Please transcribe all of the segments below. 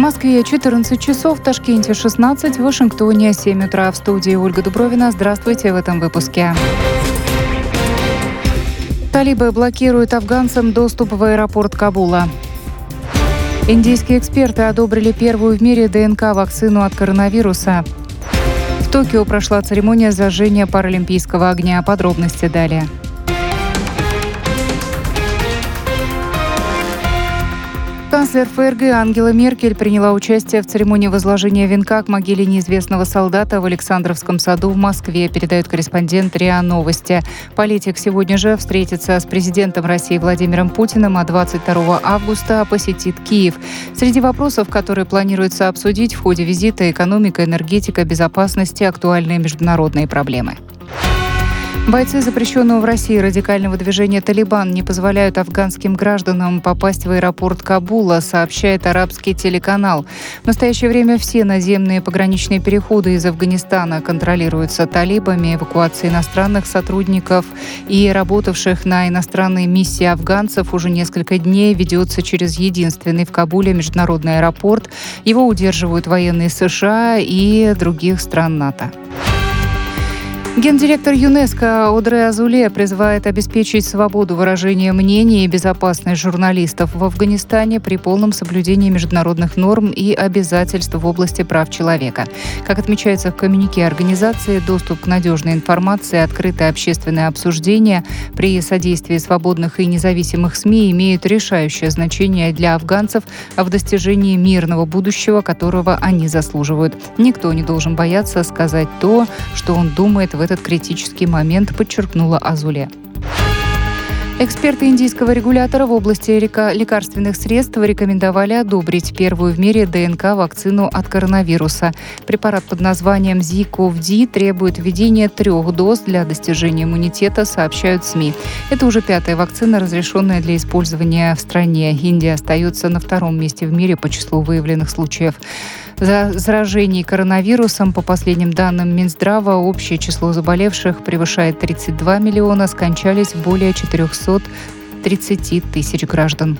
Москве 14 часов, в Ташкенте 16, в Вашингтоне 7 утра. В студии Ольга Дубровина. Здравствуйте в этом выпуске. Талибы блокируют афганцам доступ в аэропорт Кабула. Индийские эксперты одобрили первую в мире ДНК-вакцину от коронавируса. В Токио прошла церемония зажжения паралимпийского огня. Подробности далее. Канцлер ФРГ Ангела Меркель приняла участие в церемонии возложения венка к могиле неизвестного солдата в Александровском саду в Москве, передает корреспондент РИА Новости. Политик сегодня же встретится с президентом России Владимиром Путиным, а 22 августа посетит Киев. Среди вопросов, которые планируется обсудить в ходе визита, экономика, энергетика, безопасность и актуальные международные проблемы. Бойцы запрещенного в России радикального движения «Талибан» не позволяют афганским гражданам попасть в аэропорт Кабула, сообщает арабский телеканал. В настоящее время все наземные пограничные переходы из Афганистана контролируются талибами. Эвакуация иностранных сотрудников и работавших на иностранной миссии афганцев уже несколько дней ведется через единственный в Кабуле международный аэропорт. Его удерживают военные США и других стран НАТО. Гендиректор ЮНЕСКО Одре Азуле призывает обеспечить свободу выражения мнений и безопасность журналистов в Афганистане при полном соблюдении международных норм и обязательств в области прав человека. Как отмечается в коммюнике организации, доступ к надежной информации, открытое общественное обсуждение при содействии свободных и независимых СМИ имеют решающее значение для афганцев в достижении мирного будущего, которого они заслуживают. Никто не должен бояться сказать то, что он думает в этот критический момент, подчеркнула Азуле. Эксперты индийского регулятора в области лекарственных средств рекомендовали одобрить первую в мире ДНК-вакцину от коронавируса. Препарат под названием Zikov-D требует введения 3 доз для достижения иммунитета, сообщают СМИ. Это уже 5-я вакцина, разрешенная для использования в стране. Индия остается на 2-м месте в мире по числу выявленных случаев заражений коронавирусом. По последним данным Минздрава, общее число заболевших превышает 32 миллиона, скончались более 430 тысяч граждан.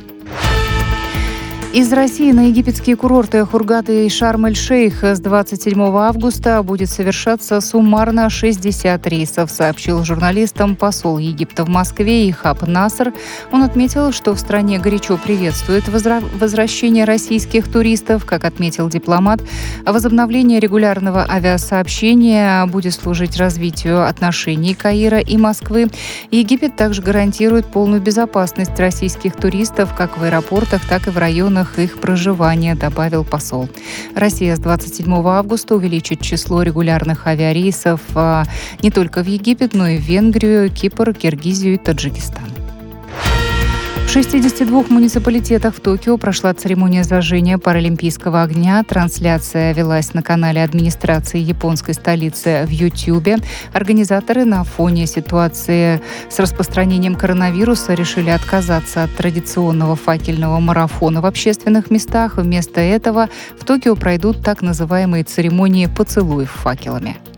Из России на египетские курорты Хургад и Шарм-эль-Шейх с 27 августа будет совершаться суммарно 60 рейсов, сообщил журналистам посол Египта в Москве Ихаб Наср. Он отметил, что в стране горячо приветствует возвращение российских туристов. Как отметил дипломат, возобновление регулярного авиасообщения будет служить развитию отношений Каира и Москвы. Египет также гарантирует полную безопасность российских туристов как в аэропортах, так и в районах их проживания, добавил посол. Россия с 27 августа увеличит число регулярных авиарейсов не только в Египет, но и в Венгрию, Кипр, Киргизию и Таджикистан. В 62 муниципалитетах в Токио прошла церемония зажжения паралимпийского огня. Трансляция велась на канале администрации японской столицы в YouTube. Организаторы на фоне ситуации с распространением коронавируса решили отказаться от традиционного факельного марафона в общественных местах. Вместо этого в Токио пройдут так называемые церемонии поцелуев факелами.